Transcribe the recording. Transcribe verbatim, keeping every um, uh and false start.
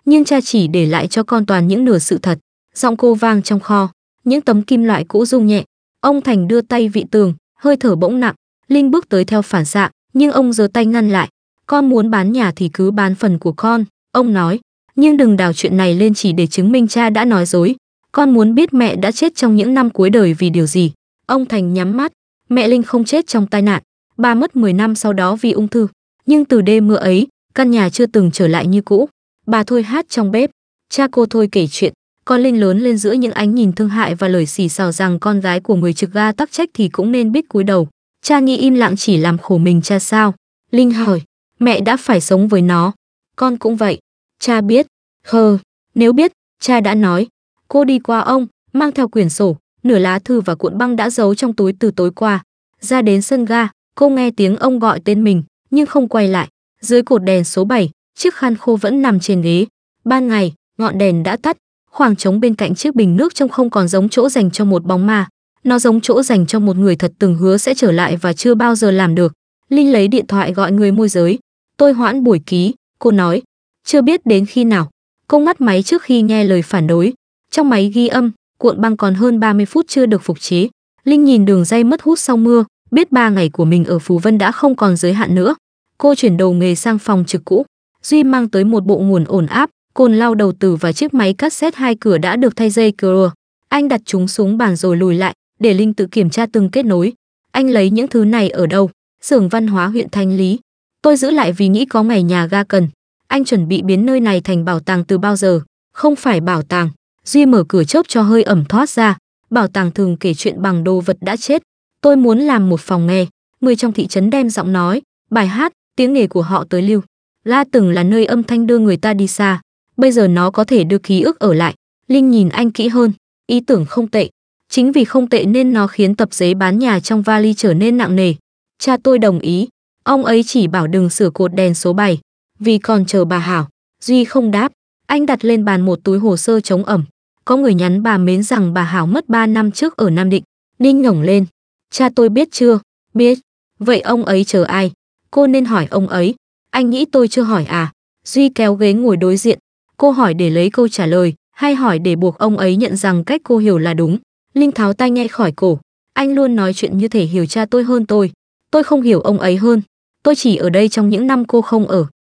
nhưng cha chỉ để lại cho con toàn những nửa sự thật. Giọng cô vang trong kho, những tấm kim loại cũ rung nhẹ. Ông Thành đưa tay vị tường, hơi thở bỗng nặng. Linh bước tới theo phản xạ, nhưng ông giơ tay ngăn lại. Con muốn bán nhà thì cứ bán phần của con, ông nói, nhưng đừng đào chuyện này lên chỉ để chứng minh cha đã nói dối. Con muốn biết mẹ đã chết trong những năm cuối đời vì điều gì. Ông Thành nhắm mắt. Mẹ Linh không chết trong tai nạn, bà mất mười năm sau đó vì ung thư. Nhưng từ đêm mưa ấy, căn nhà chưa từng trở lại như cũ. Bà Thôi hát trong bếp, cha cô Thôi kể chuyện. Con Linh lớn lên giữa những ánh nhìn thương hại và lời xì xào rằng con gái của người trực ga tắc trách thì cũng nên biết cúi đầu. Cha nghĩ im lặng chỉ làm khổ mình cha sao? Linh hỏi. Mẹ đã phải sống với nó. Con cũng vậy. Cha biết. Hờ, nếu biết, cha đã nói. Cô đi qua ông, mang theo quyển sổ, nửa lá thư và cuộn băng đã giấu trong túi từ tối qua. Ra đến sân ga, cô nghe tiếng ông gọi tên mình, nhưng không quay lại. Dưới cột đèn số bảy, chiếc khăn khô vẫn nằm trên ghế. Ban ngày, ngọn đèn đã tắt. Khoảng trống bên cạnh chiếc bình nước trông không còn giống chỗ dành cho một bóng ma. Nó giống chỗ dành cho một người thật từng hứa sẽ trở lại và chưa bao giờ làm được. Linh lấy điện thoại gọi người môi giới. Tôi hoãn buổi ký, cô nói. Chưa biết đến khi nào. Cô ngắt máy trước khi nghe lời phản đối. Trong máy ghi âm, cuộn băng còn hơn ba mươi phút chưa được phục chế. Linh nhìn đường dây mất hút sau mưa, biết ba ngày của mình ở Phú Vân đã không còn giới hạn nữa. Cô chuyển đầu nghề sang phòng trực cũ. Duy mang tới một bộ nguồn ổn áp, cồn lau đầu từ và chiếc máy cassette hai cửa đã được thay dây cưa. Anh đặt chúng xuống bàn rồi lùi lại, để Linh tự kiểm tra từng kết nối. Anh lấy những thứ này ở đâu? Xưởng văn hóa huyện Thanh Lý. Tôi giữ lại vì nghĩ có ngày nhà ga cần. Anh chuẩn bị biến nơi này thành bảo tàng từ bao giờ? Không phải bảo tàng. Duy mở cửa chốc cho hơi ẩm thoát ra. Bảo tàng thường kể chuyện bằng đồ vật đã chết. Tôi muốn làm một phòng nghe. Người trong thị trấn đem giọng nói, bài hát, tiếng nghề của họ tới lưu. Ga từng là nơi âm thanh đưa người ta đi xa. Bây giờ nó có thể đưa ký ức ở lại. Linh nhìn anh kỹ hơn. Ý tưởng không tệ. Chính vì không tệ nên nó khiến tập giấy bán nhà trong vali trở nên nặng nề. Cha tôi đồng ý. Ông ấy chỉ bảo đừng sửa cột đèn số bảy. Vì còn chờ bà Hảo. Duy không đáp. Anh đặt lên bàn một túi hồ sơ chống ẩm. Có người nhắn bà Mến rằng bà Hảo mất ba năm trước ở Nam Định. Ninh ngẩng lên. Cha tôi biết chưa? Biết. Vậy ông ấy chờ ai? Cô nên hỏi ông ấy. Anh nghĩ tôi chưa hỏi à? Duy kéo ghế ngồi đối diện. Cô hỏi để lấy câu trả lời, hay hỏi để buộc ông ấy nhận rằng cách cô hiểu là đúng? Linh tháo tai nghe khỏi cổ. Anh luôn nói chuyện như thể hiểu cha tôi hơn tôi. Tôi không hiểu ông ấy hơn. Tôi chỉ ở đây trong những năm cô không ở.